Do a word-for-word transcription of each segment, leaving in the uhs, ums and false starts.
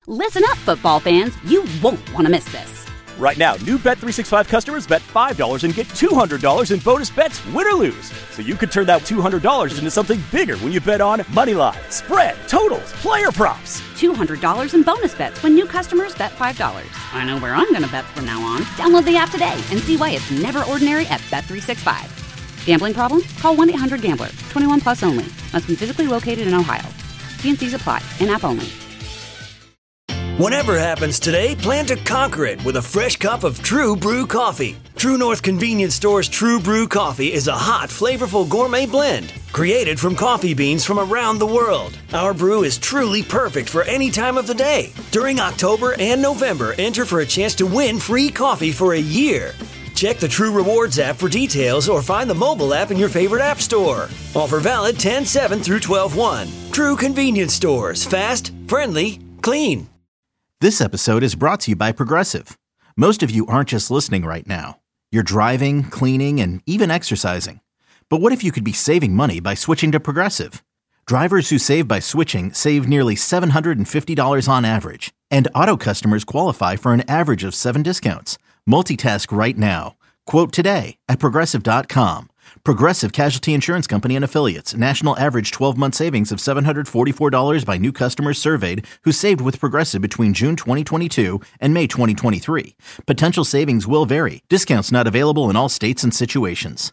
Listen up, football fans. You won't want to miss this. Right now, new Bet three sixty-five customers bet five dollars and get two hundred dollars in bonus bets, win or lose. So you could turn that two hundred dollars into something bigger when you bet on money line, spread, totals, player props. two hundred dollars in bonus bets when new customers bet five dollars. I know where I'm going to bet from now on. Download the app today and see why it's never ordinary at Bet three sixty-five. Gambling problem? Call one eight hundred gambler. twenty-one plus only. Must be physically located in Ohio. T and C's apply. In-app only. Whatever happens today, plan to conquer it with a fresh cup of True Brew coffee. True North Convenience Store's True Brew coffee is a hot, flavorful gourmet blend created from coffee beans from around the world. Our brew is truly perfect for any time of the day. During October and November, enter for a chance to win free coffee for a year. Check the True Rewards app for details or find the mobile app in your favorite app store. Offer valid ten seven through twelve one. True Convenience Stores. Fast, friendly, clean. This episode is brought to you by Progressive. Most of you aren't just listening right now. You're driving, cleaning, and even exercising. But what if you could be saving money by switching to Progressive? Drivers who save by switching save nearly seven hundred fifty dollars on average. And auto customers qualify for an average of seven discounts. Multitask right now. Quote today at Progressive dot com. Progressive Casualty Insurance Company and Affiliates. National average twelve-month savings of seven hundred forty-four dollars by new customers surveyed who saved with Progressive between June twenty twenty-two and May twenty twenty-three. Potential savings will vary. Discounts not available in all states and situations.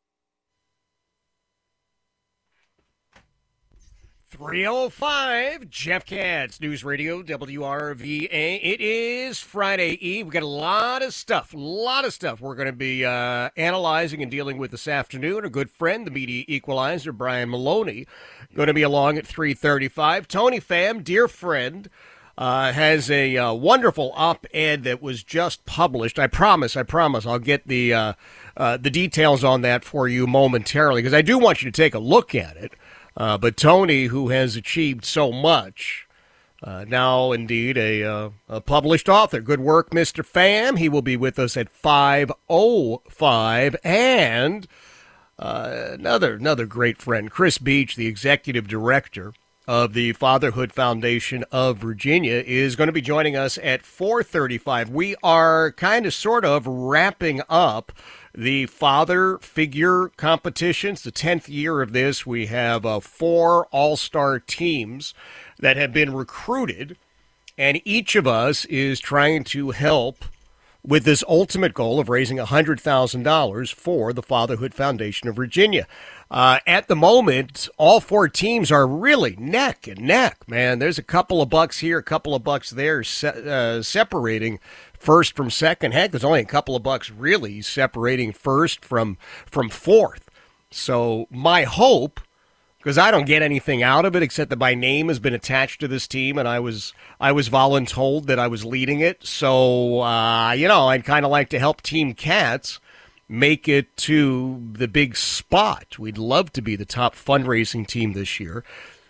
three oh five, Jeff Katz, News Radio, W R V A. It is Friday Eve. We've got a lot of stuff, a lot of stuff we're going to be uh, analyzing and dealing with this afternoon. Our good friend, the media equalizer, Brian Maloney, going to be along at three thirty-five. Tony Pham, dear friend, uh, has a uh, wonderful op-ed that was just published. I promise, I promise I'll get the, uh, uh, the details on that for you momentarily, because I do want you to take a look at it. Uh, but Tony, who has achieved so much, uh, now indeed a, uh, a published author. Good work, Mister Pham. He will be with us at five oh five. And uh, another another great friend, Chris Beach, the executive director of the Fatherhood Foundation of Virginia, is going to be joining us at four thirty-five. We are kind of sort of wrapping up the father figure competitions, the tenth year of this. We have uh, four all-star teams that have been recruited, and each of us is trying to help with this ultimate goal of raising one hundred thousand dollars for the Fatherhood Foundation of Virginia. Uh, at the moment, all four teams are really neck and neck, man. There's a couple of bucks here, a couple of bucks there se- uh, separating first from second. Heck, there's only a couple of bucks really separating first from from fourth. So my hope, because I don't get anything out of it except that my name has been attached to this team, and I was I was voluntold that I was leading it. So, uh, you know, I'd kind of like to help Team Cats make it to the big spot. We'd love to be the top fundraising team this year.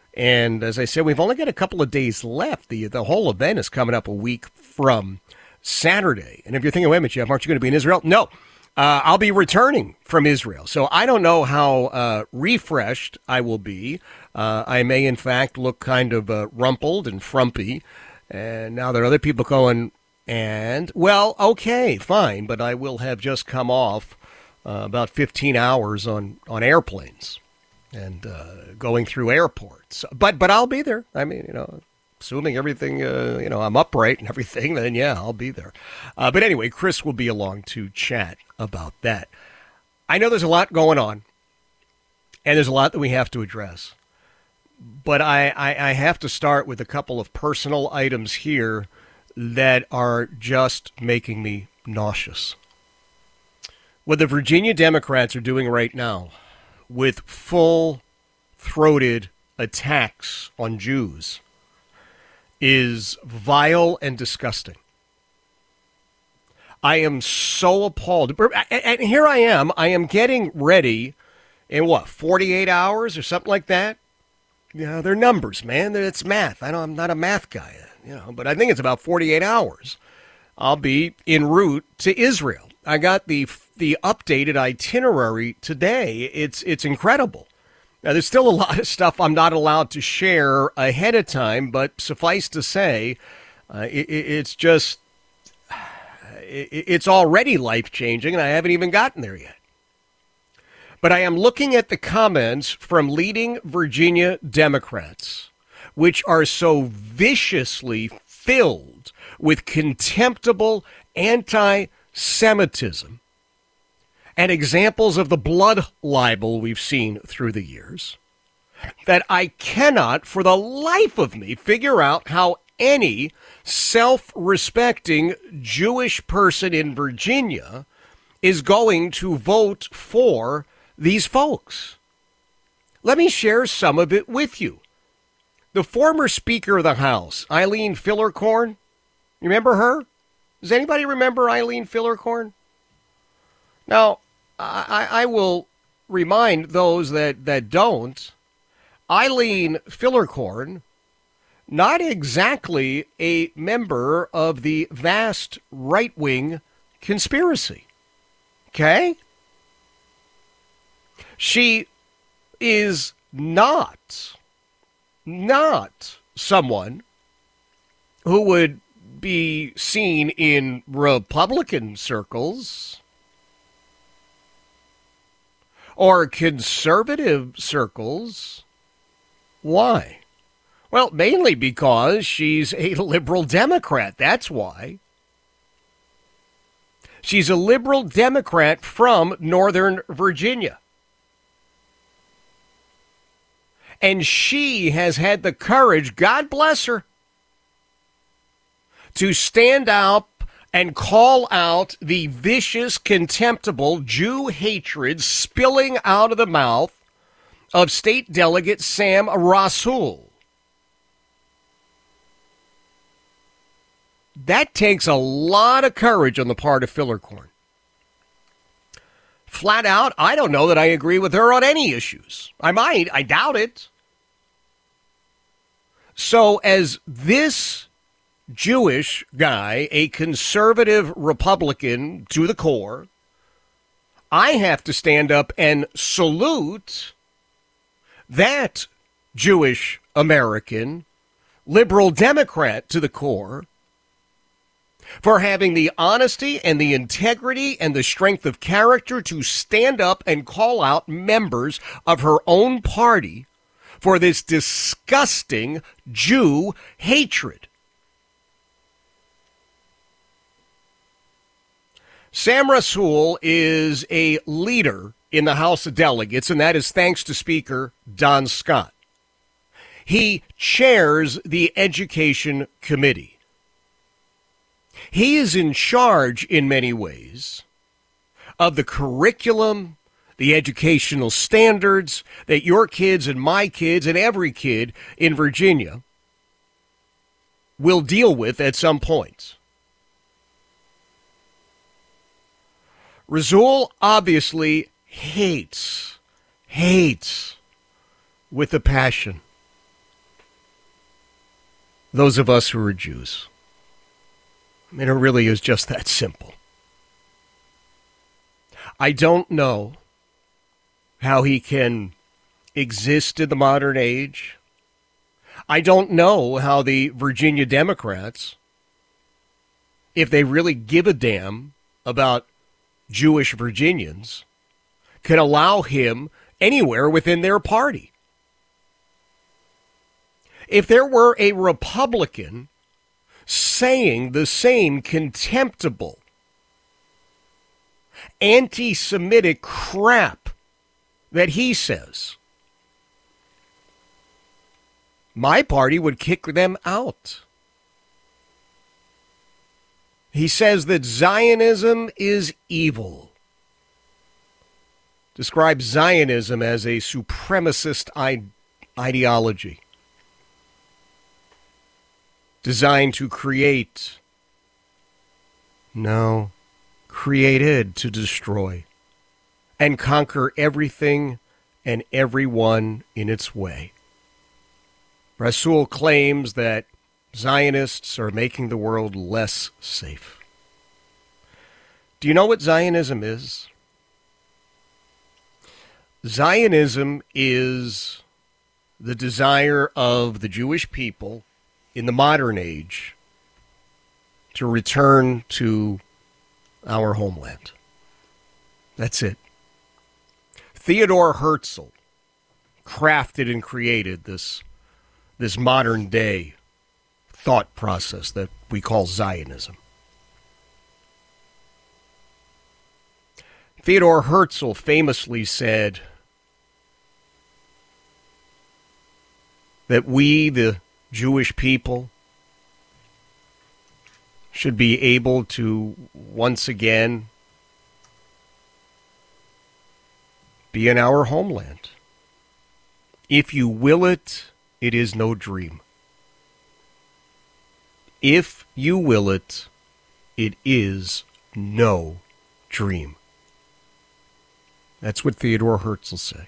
And as I said, we've only got a couple of days left. The, the whole event is coming up a week from Saturday. And if you're thinking, wait a minute, Jeff, aren't you going to be in Israel? No, uh, I'll be returning from Israel. So I don't know how uh, refreshed I will be. Uh, I may, in fact, look kind of uh, rumpled and frumpy. And now there are other people going, and, well, okay, fine, but I will have just come off uh, about fifteen hours on, on airplanes and uh, going through airports. But but I'll be there. I mean, you know, assuming everything, uh, you know, I'm upright and everything, then yeah, I'll be there. Uh, but anyway, Chris will be along to chat about that. I know there's a lot going on, and there's a lot that we have to address. But I, I, I have to start with a couple of personal items here that are just making me nauseous. What the Virginia Democrats are doing right now with full-throated attacks on Jews is vile and disgusting. I am so appalled. And here I am. I am getting ready in, what, forty-eight hours or something like that? You know, they're numbers, man. It's math. I don't, I'm not a math guy, you know, but I think it's about forty-eight hours. I'll be en route to Israel. I got the the updated itinerary today. It's it's incredible. Now, there's still a lot of stuff I'm not allowed to share ahead of time, but suffice to say, Uh, it, it, it's just, it, it's already life-changing, and I haven't even gotten there yet. But I am looking at the comments from leading Virginia Democrats, which are so viciously filled with contemptible anti-Semitism and examples of the blood libel we've seen through the years, that I cannot for the life of me figure out how any self-respecting Jewish person in Virginia is going to vote for these folks. Let me share some of it with you. The former Speaker of the House, Eileen Fillercorn, you remember her? Does anybody remember Eileen Fillercorn? Now, I, I will remind those that, that don't, Eileen Fillercorn, not exactly a member of the vast right-wing conspiracy. Okay? She is not, not someone who would be seen in Republican circles or conservative circles. Why? Well, mainly because she's a liberal Democrat. That's why. She's a liberal Democrat from Northern Virginia. And she has had the courage, God bless her, to stand up and call out the vicious, contemptible Jew hatred spilling out of the mouth of State Delegate Sam Rasool. That takes a lot of courage on the part of Fillercorn. Flat out, I don't know that I agree with her on any issues. I might, I doubt it. So as this Jewish guy, a conservative Republican to the core, I have to stand up and salute that Jewish American, liberal Democrat to the core, for having the honesty and the integrity and the strength of character to stand up and call out members of her own party for this disgusting Jew hatred. Sam Rasool is a leader in the House of Delegates, and that is thanks to Speaker Don Scott. He chairs the Education Committee. He is in charge, in many ways, of the curriculum, the educational standards that your kids and my kids and every kid in Virginia will deal with at some point. Rasool obviously hates, hates with a passion those of us who are Jews. I mean, it really is just that simple. I don't know how he can exist in the modern age. I don't know how the Virginia Democrats, if they really give a damn about Jewish Virginians, can allow him anywhere within their party. If there were a Republican saying the same contemptible, anti-Semitic crap that he says, my party would kick them out. He says that Zionism is evil. Describes Zionism as a supremacist I- ideology designed to create, no, created to destroy and conquer everything and everyone in its way. Rasool claims that Zionists are making the world less safe. Do you know what Zionism is? Zionism is the desire of the Jewish people in the modern age to return to our homeland. That's it. Theodore Herzl crafted and created this, this modern day thought process that we call Zionism. Theodore Herzl famously said that we, the Jewish people, should be able to once again be in our homeland. If you will it, it is no dream. If you will it, it is no dream. That's what Theodore Herzl said.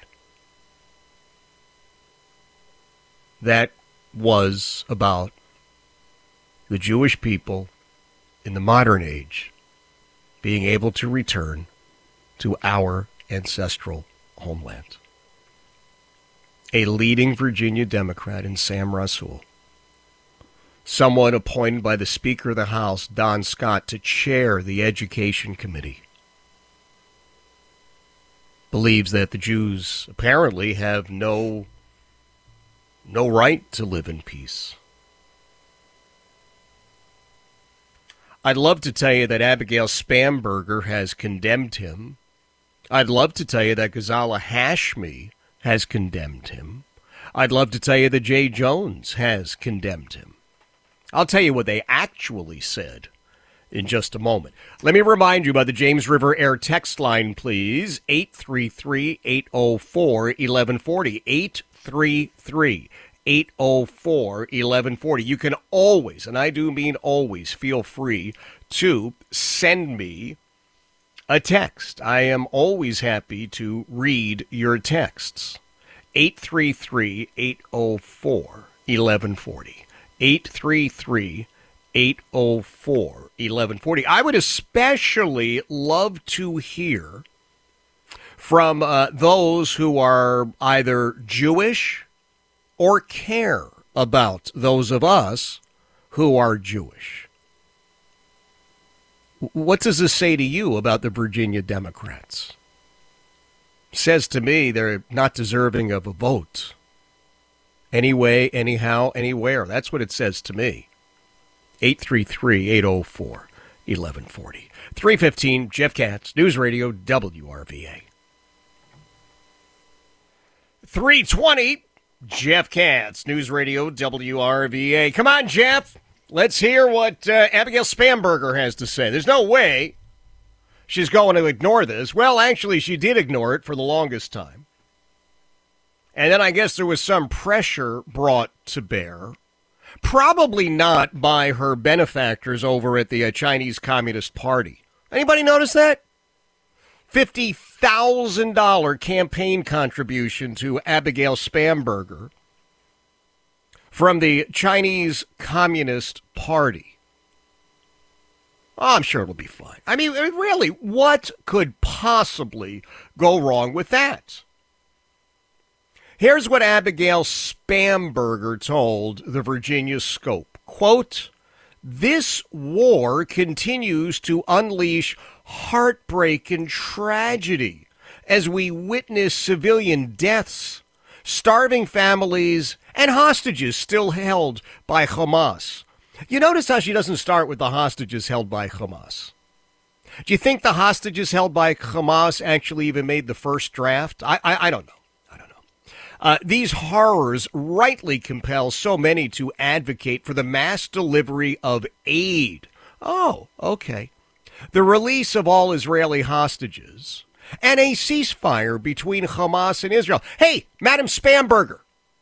That was about the Jewish people in the modern age being able to return to our ancestral homeland. A leading Virginia Democrat in Sam Rasool, someone appointed by the Speaker of the House, Don Scott, to chair the Education Committee, believes that the Jews apparently have no, no right to live in peace. I'd love to tell you that Abigail Spanberger has condemned him. I'd love to tell you that Ghazala Hashmi has condemned him. I'd love to tell you that Jay Jones has condemned him. I'll tell you what they actually said in just a moment. Let me remind you about the James River Air text line, please. eight three three, eight oh four, eleven forty. eight three three, eight oh four, eleven forty. You can always, and I do mean always, feel free to send me a text. I am always happy to read your texts. eight three three, eight oh four, eleven forty. eight three three, eight oh four, eleven forty. I would especially love to hear from uh, those who are either Jewish or care about those of us who are Jewish. What does this say to you about the Virginia Democrats? Says to me they're not deserving of a vote. Anyway, anyhow, anywhere. That's what it says to me. eight three three, eight oh four, eleven forty. three fifteen, Jeff Katz, News Radio, W R V A. three twenty, Jeff Katz, News Radio, W R V A. Come on, Jeff. Let's hear what uh, Abigail Spanberger has to say. There's no way she's going to ignore this. Well, actually, she did ignore it for the longest time. And then I guess there was some pressure brought to bear, probably not by her benefactors over at the uh, Chinese Communist Party. Anybody notice that? fifty thousand dollars campaign contribution to Abigail Spanberger from the Chinese Communist Party. Oh, I'm sure it'll be fine. I mean, really, what could possibly go wrong with that? Here's what Abigail Spanberger told the Virginia Scope. Quote, "This war continues to unleash heartbreak and tragedy as we witness civilian deaths, starving families, and hostages still held by Hamas." You notice how she doesn't start with the hostages held by Hamas. Do you think the hostages held by Hamas actually even made the first draft? I, I, I don't know. I don't know. Uh, these horrors rightly compel so many to advocate for the mass delivery of aid. Oh, okay. The release of all Israeli hostages and a ceasefire between Hamas and Israel. Hey, Madam Spanberger,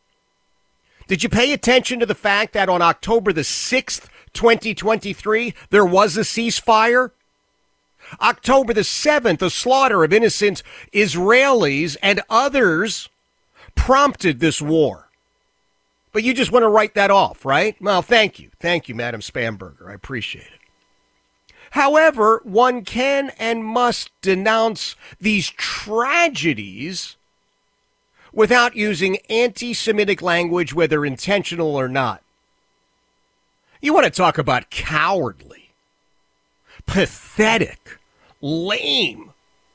did you pay attention to the fact that on October the sixth, twenty twenty-three, there was a ceasefire? October the seventh, the slaughter of innocent Israelis and others prompted this war. But you just want to write that off, right? Well, thank you. Thank you, Madam Spanberger. I appreciate it. However, one can and must denounce these tragedies without using anti-Semitic language, whether intentional or not. You want to talk about cowardly. pathetic, lame,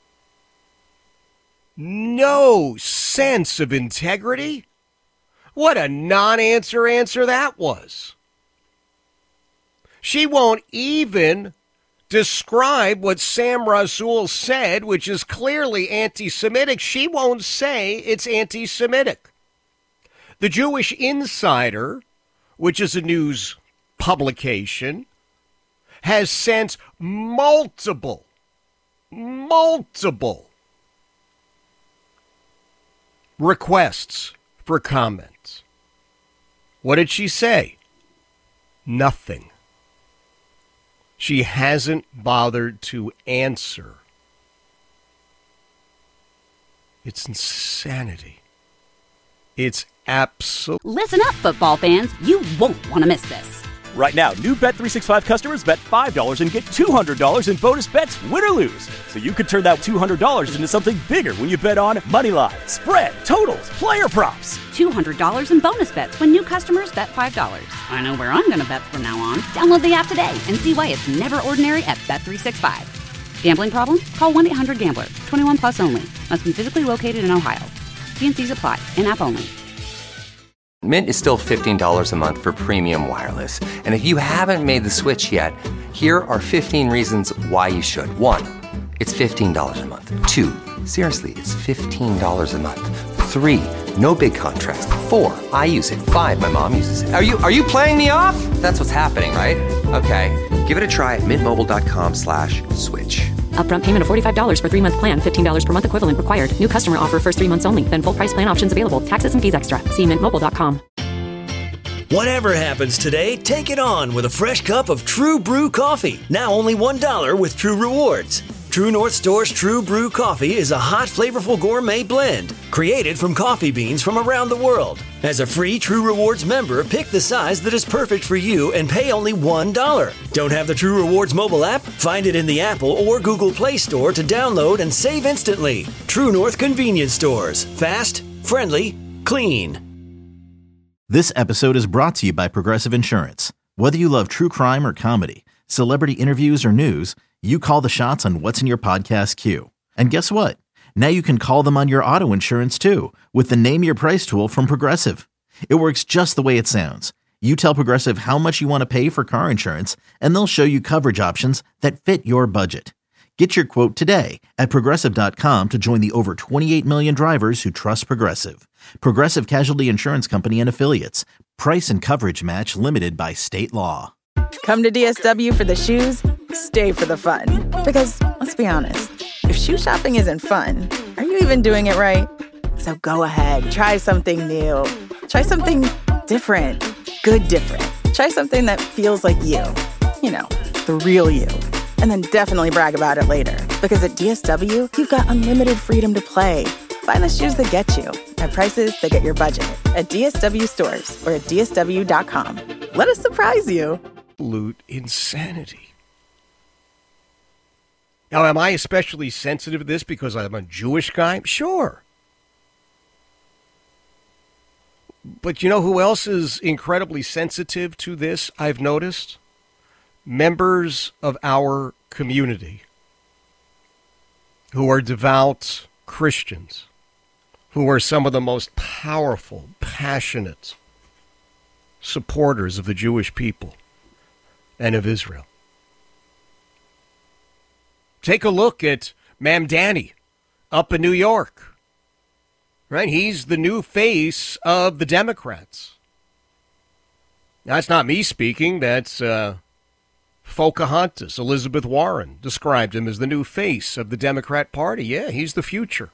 no sense of integrity. What a non-answer answer that was. She won't even describe what Sam Rasool said, which is clearly anti-Semitic. She won't say it's anti-Semitic. The Jewish Insider, which is a news publication, has sent multiple, multiple requests for comments. What did she say? Nothing. She hasn't bothered to answer. It's insanity. It's absolute. Listen up, football fans. You won't want to miss this. Right now, new Bet three sixty-five customers bet five dollars and get two hundred dollars in bonus bets, win or lose. So you could turn that two hundred dollars into something bigger when you bet on money line, spread, totals, player props. two hundred dollars in bonus bets when new customers bet five dollars. I know where I'm going to bet from now on. Download the app today and see why it's never ordinary at Bet three sixty-five. Gambling problem? Call one eight hundred gambler. twenty-one plus only. Must be physically located in Ohio. T and C's apply. In-app only. Mint is still fifteen dollars a month for premium wireless. And if you haven't made the switch yet, here are fifteen reasons why you should. One, it's fifteen dollars a month. Two, seriously, it's fifteen dollars a month. Three, no big contrast. Four, I use it. Five, my mom uses it. Are you are you playing me off? That's what's happening, right? Okay, give it a try at mintmobile.com slash switch. Upfront payment of forty-five dollars for three-month plan, fifteen dollars per month equivalent required. New customer offer first three months only. Then full price plan options available. Taxes and fees extra. See mint mobile dot com. Whatever happens today, take it on with a fresh cup of True Brew coffee. Now only one dollar with True Rewards. True North Store's True Brew coffee is a hot, flavorful gourmet blend created from coffee beans from around the world. As a free True Rewards member, pick the size that is perfect for you and pay only one dollar. Don't have the True Rewards mobile app? Find it in the Apple or Google Play Store to download and save instantly. True North Convenience Stores. Fast, friendly, clean. This episode is brought to you by Progressive Insurance. Whether you love true crime or comedy, celebrity interviews or news, you call the shots on what's in your podcast queue. And guess what? Now you can call them on your auto insurance too with the Name Your Price tool from Progressive. It works just the way it sounds. You tell Progressive how much you want to pay for car insurance, and they'll show you coverage options that fit your budget. Get your quote today at Progressive dot com to join the over twenty-eight million drivers who trust Progressive. Progressive Casualty Insurance Company and Affiliates. Price and coverage match limited by state law. Come to D S W for the shoes, stay for the fun. Because, let's be honest, if shoe shopping isn't fun, are you even doing it right? So go ahead, try something new. Try something different. Good different. Try something that feels like you. You know, the real you. And then definitely brag about it later. Because at D S W, you've got unlimited freedom to play. Find the shoes that get you at prices that get your budget at D S W stores or at D S W dot com. Let us surprise you. Absolute insanity. Now, am I especially sensitive to this because I'm a Jewish guy? Sure. But you know who else is incredibly sensitive to this, I've noticed? Members of our community who are devout Christians, who are some of the most powerful, passionate supporters of the Jewish people and of Israel. Take a look at Mamdani up in New York. Right? He's the new face of the Democrats. That's not me speaking. That's uh, Pocahontas, Elizabeth Warren, described him as the new face of the Democrat Party. Yeah, he's the future.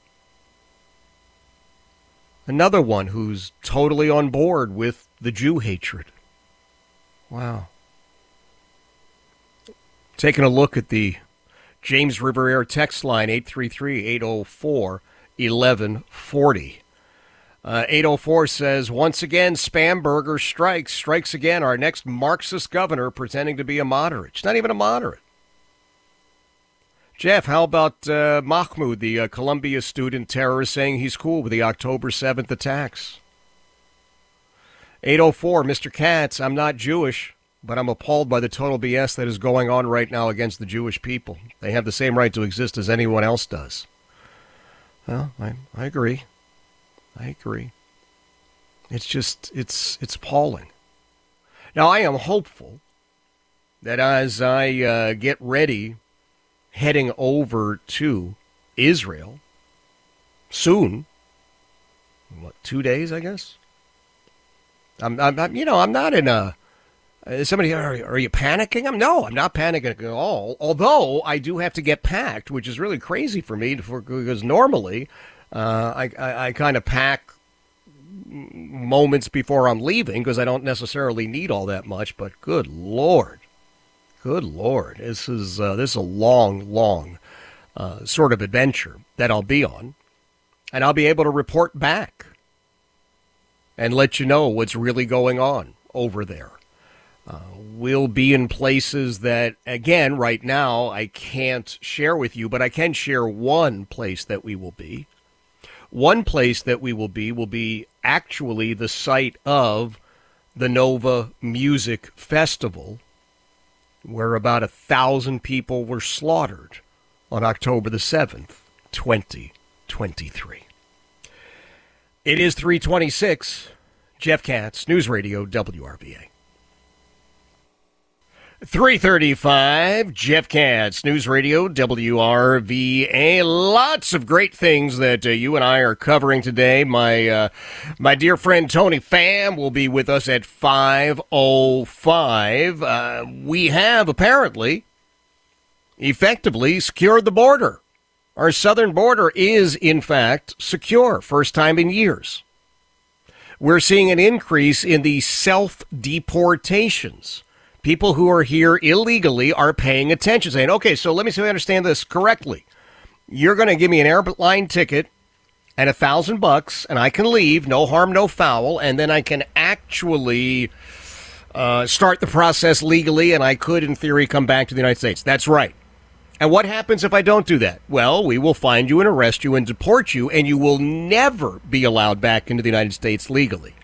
Another one who's totally on board with the Jew hatred. Wow. Taking a look at the James River Air text line, eight three three, eight oh four, eleven forty. Uh, eight oh four says, once again, Spamberger strikes, strikes again, our next Marxist governor pretending to be a moderate. It's not even a moderate. Jeff, how about uh, Mahmoud, the uh, Columbia student terrorist, saying he's cool with the October seventh attacks? eight oh four, Mister Katz, I'm not Jewish, but I'm appalled by the total B S that is going on right now against the Jewish people. They have the same right to exist as anyone else does. Well, I, I agree. I agree. It's just, it's it's appalling. Now, I am hopeful that as I uh, get ready, heading over to Israel soon, what, two days, I guess? I'm, I'm, I'm you know, I'm not in a, uh, somebody, are, are you panicking? I'm, no, I'm not panicking at all, although I do have to get packed, which is really crazy for me, for, because normally uh, I, I, I kind of pack moments before I'm leaving because I don't necessarily need all that much, but good Lord, good Lord, this is, uh, this is a long, long uh, sort of adventure that I'll be on, and I'll be able to report back and let you know what's really going on over there. Uh, we'll be in places that, again, right now I can't share with you, but I can share one place that we will be. One place that we will be will be actually the site of the Nova Music Festival, where about a thousand people were slaughtered on October the seventh, twenty twenty-three. It is three twenty-six. Jeff Katz, News Radio, W R V A. three thirty-five, Jeff Katz, News Radio, W R V A. Lots of great things that uh, you and I are covering today. My uh, my dear friend Tony Pham will be with us at five oh five. Uh, we have apparently effectively secured the border. Our southern border is, in fact, secure. First time in years. We're seeing an increase in the self-deportations. People who are here illegally are paying attention, saying, okay, so let me see if I understand this correctly. You're going to give me an airline ticket and a thousand bucks, and I can leave, no harm, no foul, and then I can actually uh, start the process legally, and I could, in theory, come back to the United States. That's right. And what happens if I don't do that? Well, we will find you and arrest you and deport you, and you will never be allowed back into the United States legally.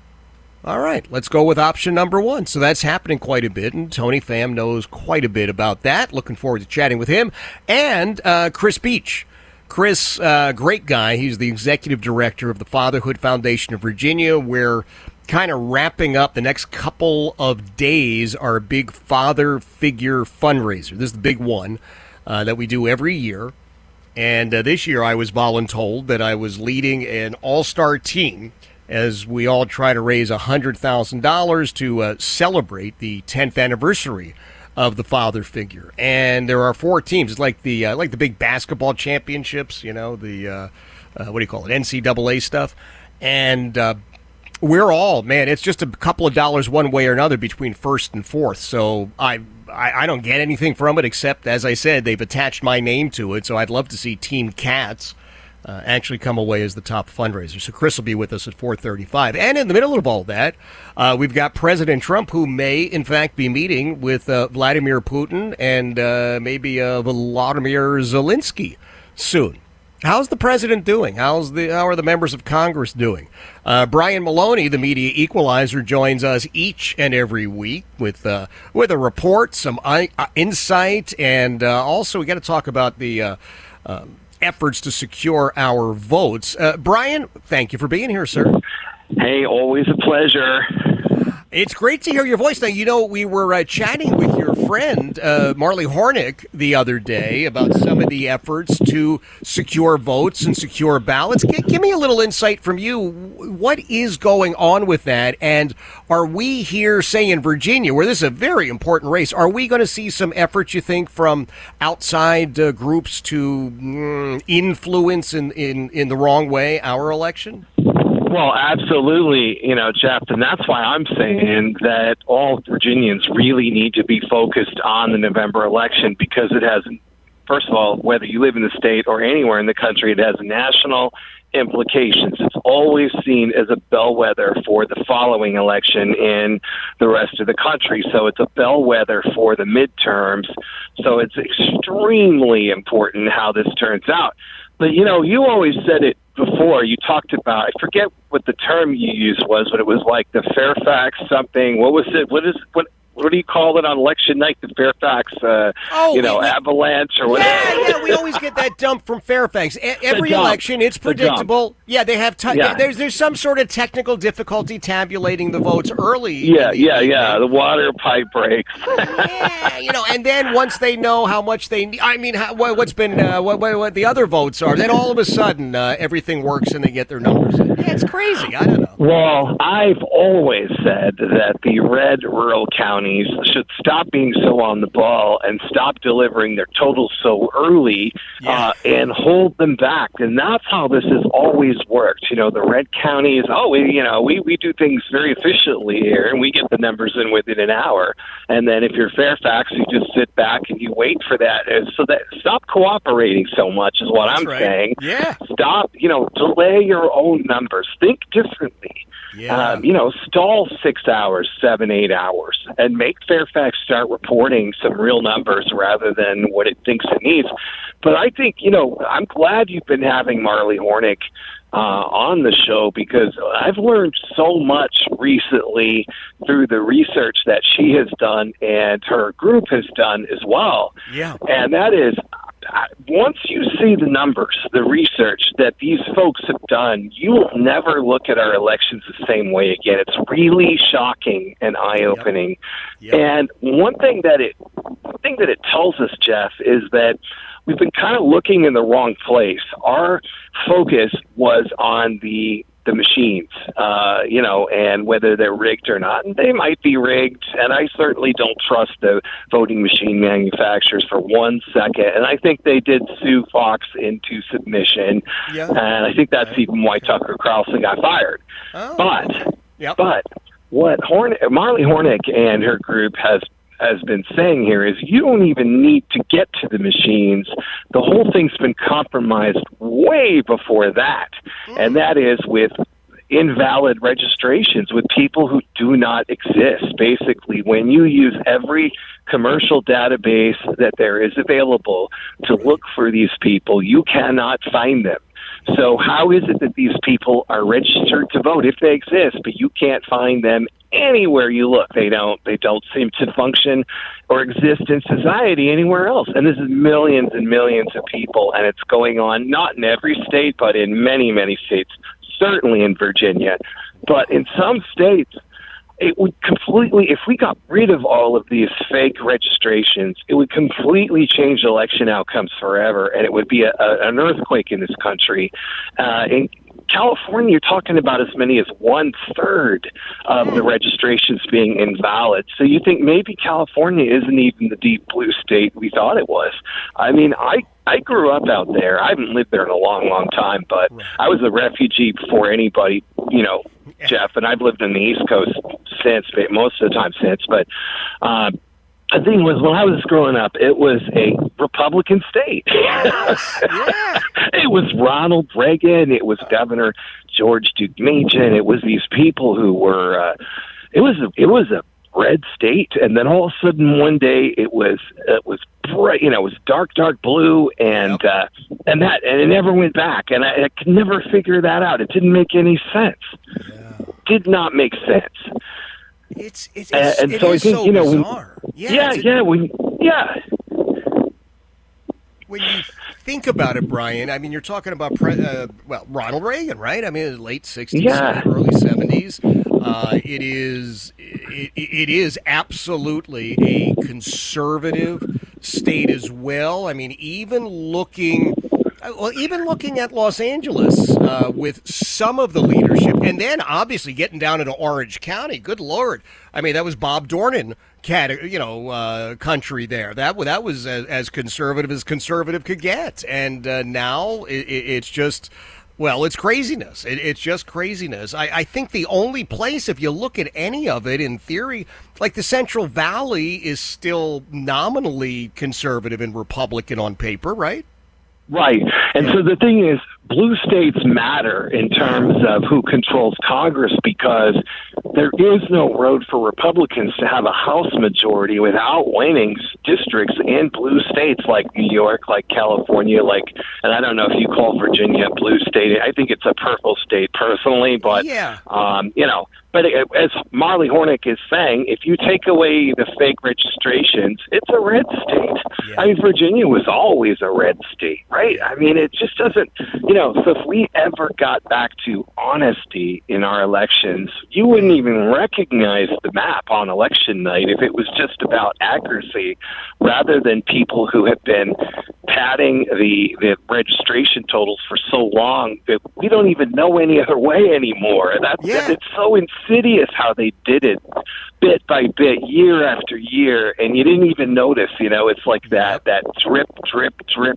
All right, let's go with option number one. So that's happening quite a bit, and Tony Pham knows quite a bit about that. Looking forward to chatting with him. And uh, Chris Beach. Chris, uh, great guy. He's the executive director of the Fatherhood Foundation of Virginia. We're kind of wrapping up the next couple of days our big father figure fundraiser. This is the big one uh, that we do every year. And uh, this year I was voluntold that I was leading an all-star team as we all try to raise one hundred thousand dollars to uh, celebrate the tenth anniversary of the father figure. And there are four teams. It's like the uh, like the big basketball championships, you know, the, uh, uh, what do you call it, N C double A stuff. And uh, we're all, man, it's just a couple of dollars one way or another between first and fourth. So I, I, I don't get anything from it except, as I said, they've attached my name to it. So I'd love to see Team Cats Uh, actually come away as the top fundraiser. So Chris will be with us at four thirty-five. And in the middle of all that, uh, we've got President Trump, who may, in fact, be meeting with uh, Vladimir Putin and uh, maybe uh, Volodymyr Zelensky soon. How's the president doing? How's the How are the members of Congress doing? Uh, Brian Maloney, the media equalizer, joins us each and every week with uh, with a report, some uh, insight, and uh, also we got to talk about the Uh, uh, efforts to secure our votes. Uh, Brian, thank you for being here, sir. Hey, always a pleasure. It's great to hear your voice. Now, you know, we were uh, chatting with your friend, uh, Marley Hornick, the other day about some of the efforts to secure votes and secure ballots. G- give me a little insight from you. What is going on with that? And are we here, say, in Virginia, where this is a very important race, are we going to see some efforts, you think, from outside uh, groups to mm, influence in, in, in the wrong way our election? Well, absolutely, you know, Jeff, and that's why I'm saying that all Virginians really need to be focused on the November election, because it has, first of all, whether you live in the state or anywhere in the country, it has national implications. It's always seen as a bellwether for the following election in the rest of the country. So it's a bellwether for the midterms. So it's extremely important how this turns out. But, you know, you always said it before. You talked about, I forget what the term you used was, but it was like the Fairfax something. What was it? What is what? what do you call it on election night? The Fairfax, uh, oh, you know, we, avalanche or whatever. Yeah, yeah, we always get that dump from Fairfax. A- every election, it's predictable. Yeah, they have t- yeah. there's there's some sort of technical difficulty tabulating the votes early. Yeah, yeah, yeah. The water pipe breaks. yeah, you know, and then once they know how much they need, I mean, how, what, what's been uh, what, what, what the other votes are, then all of a sudden uh, everything works and they get their numbers in. Yeah, it's crazy. I don't know. Well, I've always said that the red rural counties should stop being so on the ball and stop delivering their totals so early yeah. uh, and hold them back. And that's how this has always worked. You know, the red counties, oh, we, you know, we, we do things very efficiently here, and we get the numbers in within an hour. And then if you're Fairfax, you just sit back and you wait for that. And so that stop cooperating so much is what That's I'm right. saying. Yeah. Stop, you know, delay your own numbers. Think differently. Yeah. Um, you know, stall six hours, seven, eight hours, and make Fairfax start reporting some real numbers rather than what it thinks it needs. But I think, you know, I'm glad you've been having Marley Hornick uh, on the show, because I've learned so much recently through the research that she has done and her group has done as well. Yeah. And that is, once you see the numbers, the research that these folks have done, you will never look at our elections the same way again. It's really shocking and eye-opening. Yep. Yep. And one thing that it, one thing that it tells us, Jeff, is that we've been kind of looking in the wrong place. Our focus was on the the machines, uh, you know, and whether they're rigged or not. And they might be rigged, and I certainly don't trust the voting machine manufacturers for one second. And I think they did sue Fox into submission, yeah. and I think that's even why Tucker Carlson got fired. Oh. But, yep. but what Horn- Marley Hornick and her group has has been saying here is you don't even need to get to the machines. The whole thing's been compromised way before that, and that is with invalid registrations, with people who do not exist. Basically, when you use every commercial database that there is available to look for these people, you cannot find them. So how is it that these people are registered to vote if they exist, but you can't find them anywhere you look? They don't they don't seem to function or exist in society anywhere else. And this is millions and millions of people, and it's going on not in every state, but in many, many states, certainly in Virginia. But in some states, it would completely, if we got rid of all of these fake registrations, it would completely change election outcomes forever, and it would be a, a, an earthquake in this country. Uh, in California, you're talking about as many as one-third of the registrations being invalid. So you think maybe California isn't even the deep blue state we thought it was. I mean, I I grew up out there. I haven't lived there in a long, long time, but I was a refugee before anybody, you know, Jeff, and I've lived in the East Coast since, most of the time since. But uh, the thing was, when I was growing up, it was a Republican state. Yes. Yeah. It was Ronald Reagan. It was Governor George Deukmejian. It was these people who were. Uh, it was. A, it was a red state, and then all of a sudden one day it was. It was bright. You know, it was dark, dark blue, and yep. uh, and that, and it never went back. And I, I could never figure that out. It didn't make any sense. Yeah. Did not make sense. It's it's, And, it's and it so I is think so you know. When, bizarre. Yeah, yeah, it's- yeah, we, yeah. When you think about it, Brian, I mean, you're talking about, pre- uh, well, Ronald Reagan, right? I mean, late sixties, Yeah. early seventies. Uh, it is, it, it is absolutely a conservative state as well. I mean, even looking, well, even looking at Los Angeles uh, with some of the leadership, and then obviously getting down into Orange County. Good Lord! I mean, that was Bob Dornan. Cat, you know, uh, country there. That that was as, as conservative as conservative could get, and uh, now it, it's just, well, it's craziness. It, it's just craziness. I, I think the only place, if you look at any of it in theory, like the Central Valley is still nominally conservative and Republican on paper, right? Right. And so the thing is, blue states matter in terms of who controls Congress, because there is no road for Republicans to have a House majority without winning districts in blue states like New York, like California, like, and I don't know if you call Virginia a blue state. I think it's a purple state personally, but, Yeah. um, you know, but as Marley Hornick is saying, if you take away the fake registrations, it's a red state. Yeah. I mean, Virginia was always a red state, right? I mean, it just doesn't, you know, so if we ever got back to honesty in our elections, you wouldn't even recognize the map on election night if it was just about accuracy rather than people who have been padding the, the registration totals for so long that we don't even know any other way anymore. That's, yeah. It's so insidious how they did it bit by bit, year after year, and you didn't even notice, you know, it's like that, that drip, drip, drip.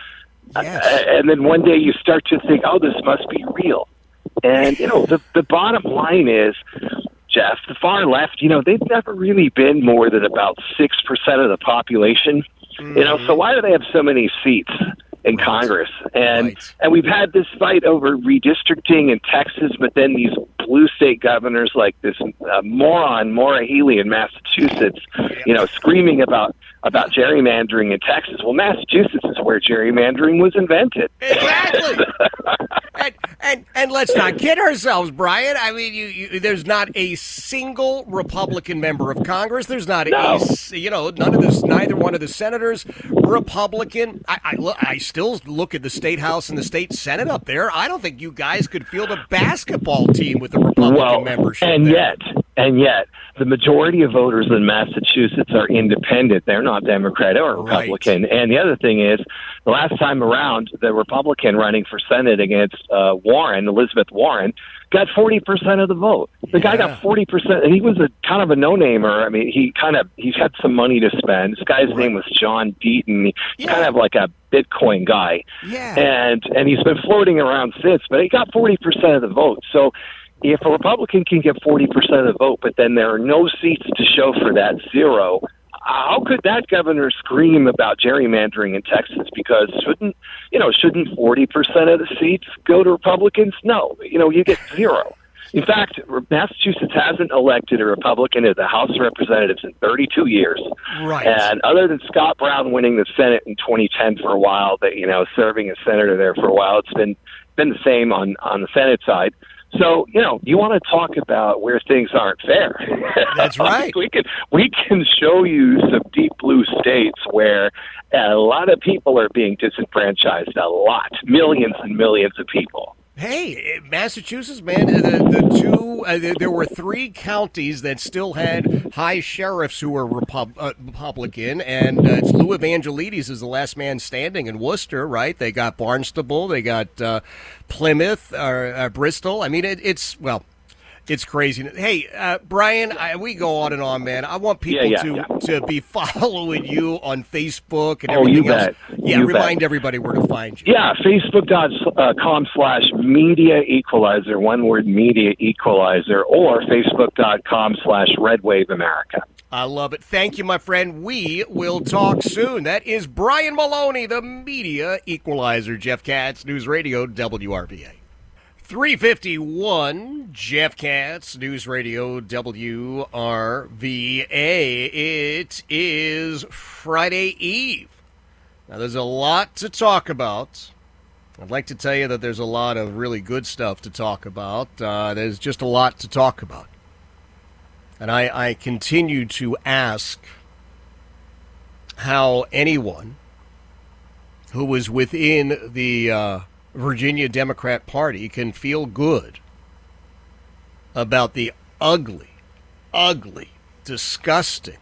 Yes. Uh, and then one day you start to think, oh, this must be real. And, you know, the, the bottom line is, Jeff, the far left, you know, they've never really been more than about six percent of the population. Mm-hmm. You know, so why do they have so many seats in right. Congress? And right. and we've had this fight over redistricting in Texas, but then these blue state governors like this uh, moron, Maura Healey in Massachusetts, yeah. you know, screaming about about gerrymandering in Texas. Well, Massachusetts is where gerrymandering was invented. Exactly. and, and and let's not kid ourselves, Brian. I mean, you, you, there's not a single Republican member of Congress. There's not no. a, you know, none of this, neither one of the senators Republican. I, I, look, I still look at the state house and the state senate up there. I don't think you guys could field a basketball team with the Republican well, membership. And there. yet, and yet, the majority of voters in Massachusetts are independent. They're not Democrat or Republican. Right. And the other thing is, the last time around, the Republican running for Senate against uh, Warren, Elizabeth Warren, got forty percent of the vote. The yeah. guy got forty percent, and he was a kind of a no-namer. I mean, he kind of, he's had some money to spend. This guy's right. name was John Deaton. He's yeah. kind of like a Bitcoin guy. Yeah. And, and he's been floating around since, but he got forty percent of the vote. So, if a Republican can get forty percent of the vote, but then there are no seats to show for that, zero, how could that governor scream about gerrymandering in Texas? Because shouldn't, you know, shouldn't forty percent of the seats go to Republicans? No, you know, you get zero. In fact, Massachusetts hasn't elected a Republican to the House of Representatives in thirty-two years. Right. And other than Scott Brown winning the Senate in twenty ten for a while, that, you know, serving as senator there for a while, it's been been the same on, on the Senate side. So, you know, you want to talk about where things aren't fair. That's right. we can we can show you some deep blue states where a lot of people are being disenfranchised, a lot, millions and millions of people. Hey, Massachusetts, man, the, the two, uh, there were three counties that still had high sheriffs who were Repub- uh, Republican, and uh, it's Lou Evangelides is the last man standing in Worcester, right? They got Barnstable, they got uh, Plymouth, or uh, Bristol. I mean, it, it's, well, it's crazy. Hey, uh, Brian, I, we go on and on, man. I want people yeah, yeah, to, yeah. to be following you on Facebook and oh, everything you else. Bet. Yeah, you remind bet. everybody where to find you. Yeah, facebook.com slash media equalizer, one word media equalizer, or facebook.com slash Red Wave America. I love it. Thank you, my friend. We will talk soon. That is Brian Maloney, the media equalizer. Jeff Katz, News Radio, W R V A. three fifty-one, Jeff Katz, News Radio, W R V A. It is Friday Eve. Now, there's a lot to talk about. I'd like to tell you that there's a lot of really good stuff to talk about. Uh, there's just a lot to talk about. And I, I continue to ask how anyone who was within the uh, Virginia Democrat Party can feel good about the ugly, ugly, disgusting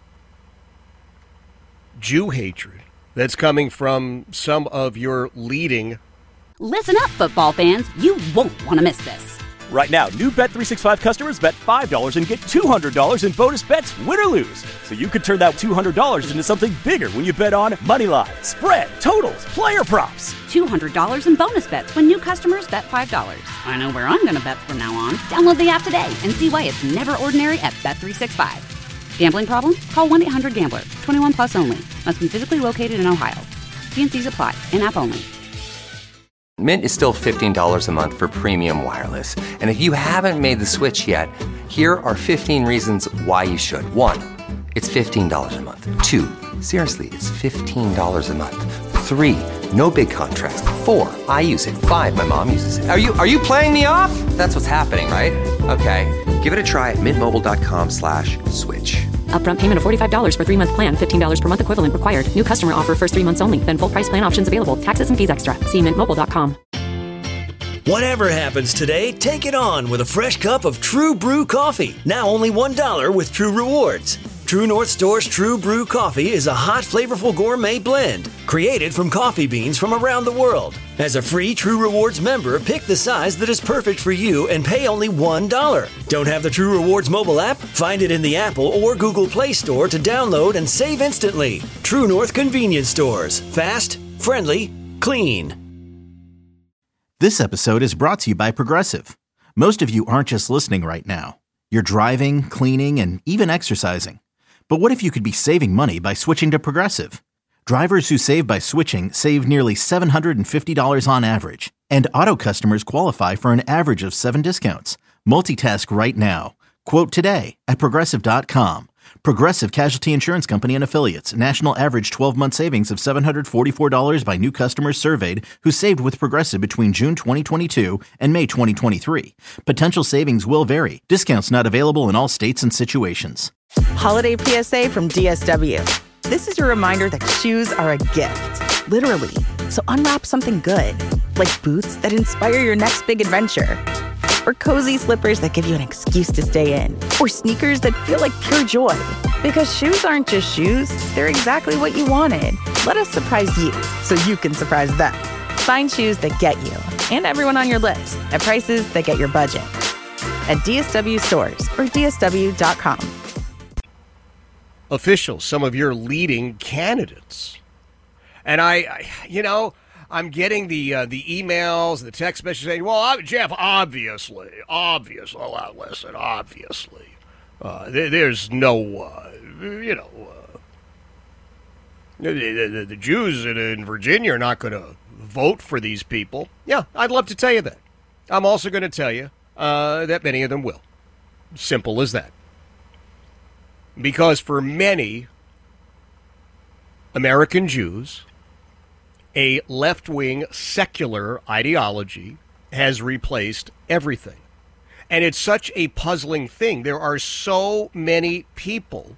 Jew hatred that's coming from some of your leading. Listen up, football fans. You won't want to miss this. Right now, new Bet three sixty-five customers bet five dollars and get two hundred dollars in bonus bets, win or lose. So you could turn that two hundred dollars into something bigger when you bet on money line, spread, totals, player props. two hundred dollars in bonus bets when new customers bet five dollars. I know where I'm going to bet from now on. Download the app today and see why it's never ordinary at Bet three sixty-five. Gambling problem? Call one eight hundred gambler. twenty-one plus only. Must be physically located in Ohio. T and C's apply. In-app only. Mint is still fifteen dollars a month for premium wireless. And if you haven't made the switch yet, here are fifteen reasons why you should. One, it's fifteen dollars a month. Two, seriously, it's fifteen dollars a month. Three, no big contrast. Four, I use it. Five, my mom uses it. Are you are you playing me off? That's what's happening, right? Okay, give it a try at mintmobile.com slash switch. Upfront payment of forty-five dollars for three-month plan, fifteen dollars per month equivalent required. New customer offer first three months only. Then full price plan options available. Taxes and fees extra. See mint mobile dot com. Whatever happens today, take it on with a fresh cup of True Brew coffee. Now only one dollar with True Rewards. True North Store's True Brew coffee is a hot, flavorful gourmet blend created from coffee beans from around the world. As a free True Rewards member, pick the size that is perfect for you and pay only one dollar. Don't have the True Rewards mobile app? Find it in the Apple or Google Play Store to download and save instantly. True North Convenience Stores. Fast, friendly, clean. This episode is brought to you by Progressive. Most of you aren't just listening right now. You're driving, cleaning, and even exercising. But what if you could be saving money by switching to Progressive? Drivers who save by switching save nearly seven hundred fifty dollars on average. And auto customers qualify for an average of seven discounts. Multitask right now. Quote today at Progressive dot com. Progressive Casualty Insurance Company and Affiliates. National average twelve-month savings of seven hundred forty-four dollars by new customers surveyed who saved with Progressive between June twenty twenty-two and May twenty twenty-three. Potential savings will vary. Discounts not available in all states and situations. Holiday P S A from D S W. This is your reminder that shoes are a gift, literally. So unwrap something good, like boots that inspire your next big adventure, or cozy slippers that give you an excuse to stay in, or sneakers that feel like pure joy. Because shoes aren't just shoes, they're exactly what you wanted. Let us surprise you so you can surprise them. Find shoes that get you and everyone on your list at prices that get your budget. At D S W stores or D S W dot com. Officials, some of your leading candidates. And I, I you know, I'm getting the uh, the emails, the text messages saying, well, uh, Jeff, obviously, obviously, oh, uh, listen, obviously, uh, there, there's no, uh, you know, uh, the, the, the Jews in, in Virginia are not going to vote for these people. Yeah, I'd love to tell you that. I'm also going to tell you uh, that many of them will. Simple as that. Because for many American Jews, a left-wing secular ideology has replaced everything. And it's such a puzzling thing. There are so many people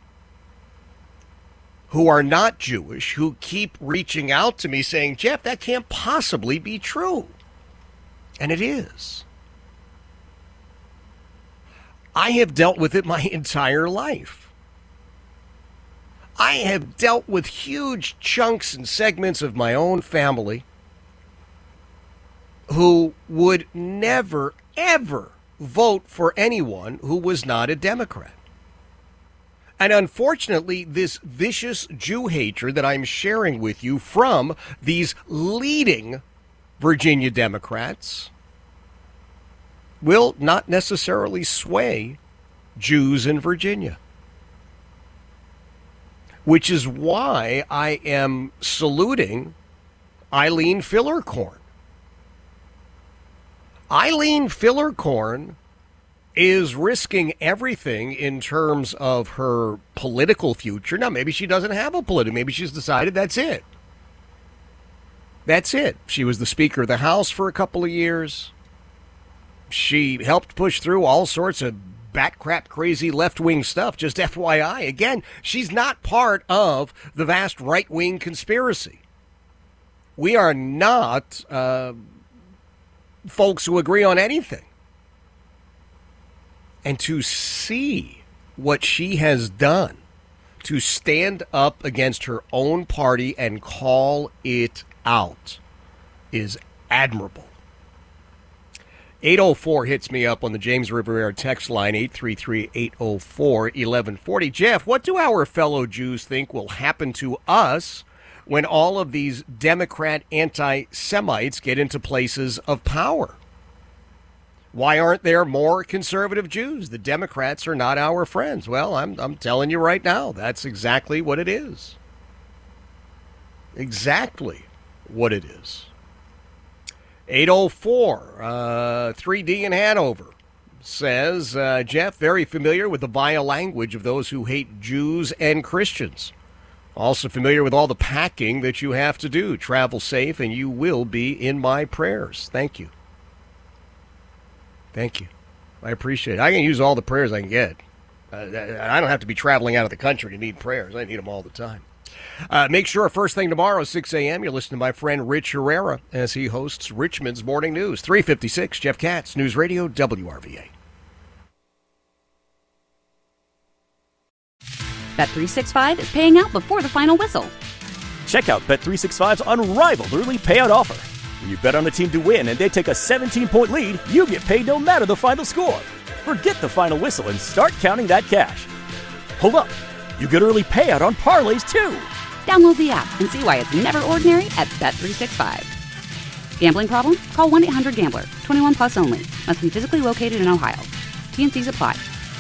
who are not Jewish who keep reaching out to me saying, Jeff, that can't possibly be true. And it is. I have dealt with it my entire life. I have dealt with huge chunks and segments of my own family who would never, ever vote for anyone who was not a Democrat. And unfortunately, this vicious Jew hatred that I'm sharing with you from these leading Virginia Democrats will not necessarily sway Jews in Virginia. Which is why I am saluting Eileen Fillercorn. Eileen Fillercorn is risking everything in terms of her political future. Now, maybe she doesn't have a political. Maybe she's decided that's it. That's it. She was the Speaker of the House for a couple of years. She helped push through all sorts of bat crap crazy left-wing stuff. Just F Y I. Again, she's not part of the vast right-wing conspiracy. We are not uh, folks who agree on anything. And to see what she has done to stand up against her own party and call it out is admirable. eight oh four hits me up on the James River Air text line, eight three three, eight oh four, eleven forty. Jeff, what do our fellow Jews think will happen to us when all of these Democrat anti-Semites get into places of power? Why aren't there more conservative Jews? The Democrats are not our friends. Well, I'm I'm telling you right now, that's exactly what it is. Exactly what it is. eight oh four, uh, three D in Hanover says, uh, Jeff, very familiar with the vile language of those who hate Jews and Christians. Also familiar with all the packing that you have to do. Travel safe, and you will be in my prayers. Thank you. Thank you. I appreciate it. I can use all the prayers I can get. Uh, I don't have to be traveling out of the country to need prayers. I need them all the time. Uh, make sure first thing tomorrow, six a.m., you're listening to my friend Rich Herrera as he hosts Richmond's Morning News. three fifty-six, Jeff Katz, News Radio, W R V A. Bet three sixty-five is paying out before the final whistle. Check out Bet three sixty-five's unrivaled early payout offer. When you bet on a team to win and they take a seventeen-point lead, you get paid no matter the final score. Forget the final whistle and start counting that cash. Hold up. You get early payout on parlays, too. Download the app and see why it's never ordinary at Bet three sixty-five. Gambling problem? Call one eight hundred gambler. twenty-one plus only. Must be physically located in Ohio. T N Cs apply.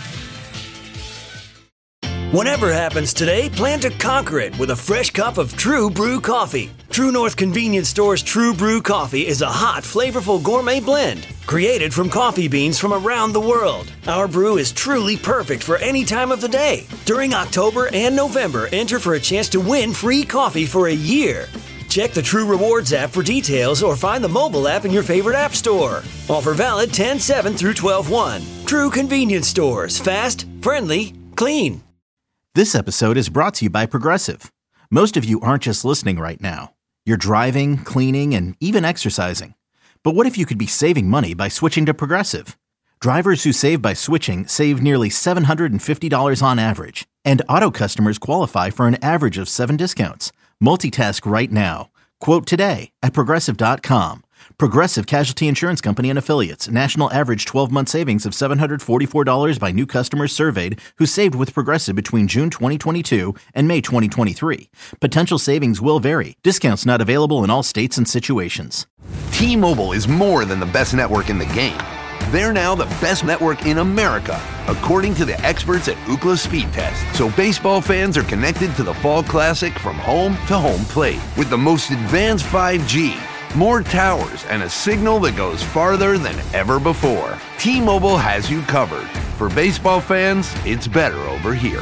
Whatever happens today, plan to conquer it with a fresh cup of True Brew coffee. True North Convenience Store's True Brew coffee is a hot, flavorful gourmet blend created from coffee beans from around the world. Our brew is truly perfect for any time of the day. During October and November, enter for a chance to win free coffee for a year. Check the True Rewards app for details or find the mobile app in your favorite app store. Offer valid ten seven through twelve one. True Convenience Stores. Fast, friendly, clean. This episode is brought to you by Progressive. Most of you aren't just listening right now. You're driving, cleaning, and even exercising. But what if you could be saving money by switching to Progressive? Drivers who save by switching save nearly seven hundred fifty dollars on average. And auto customers qualify for an average of seven discounts. Multitask right now. Quote today at Progressive dot com. Progressive Casualty Insurance Company and Affiliates. National average twelve-month savings of seven hundred forty-four dollars by new customers surveyed who saved with Progressive between June twenty twenty-two and May twenty twenty-three. Potential savings will vary. Discounts not available in all states and situations. T-Mobile is more than the best network in the game. They're now the best network in America, according to the experts at Ookla Speed Test. So baseball fans are connected to the Fall Classic from home to home plate with the most advanced five G, more towers, and a signal that goes farther than ever before. T-Mobile has you covered. For baseball fans, it's better over here.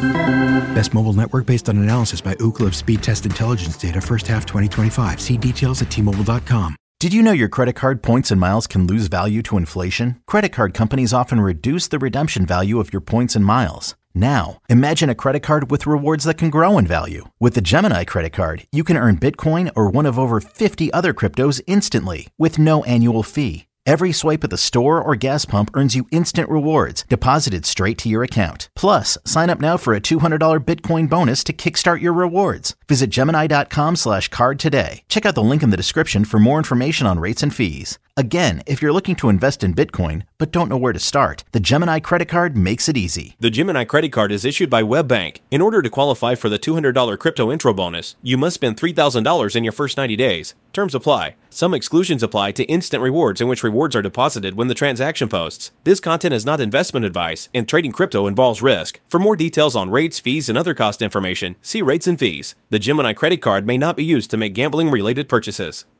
Best mobile network based on analysis by Ookla of Speed Test Intelligence data first half twenty twenty-five. See details at T Mobile dot com. Did you know your credit card points and miles can lose value to inflation? Credit card companies often reduce the redemption value of your points and miles. Now, imagine a credit card with rewards that can grow in value. With the Gemini credit card, you can earn Bitcoin or one of over fifty other cryptos instantly with no annual fee. Every swipe at the store or gas pump earns you instant rewards deposited straight to your account. Plus, sign up now for a two hundred dollars Bitcoin bonus to kickstart your rewards. Visit Gemini dot com slash card today. Check out the link in the description for more information on rates and fees. Again, if you're looking to invest in Bitcoin but don't know where to start, the Gemini credit card makes it easy. The Gemini credit card is issued by WebBank. In order to qualify for the two hundred dollars crypto intro bonus, you must spend three thousand dollars in your first ninety days. Terms apply. Some exclusions apply to instant rewards, in which rewards are deposited when the transaction posts. This content is not investment advice, and trading crypto involves risk. For more details on rates, fees, and other cost information, see rates and fees. The Gemini credit card may not be used to make gambling-related purchases.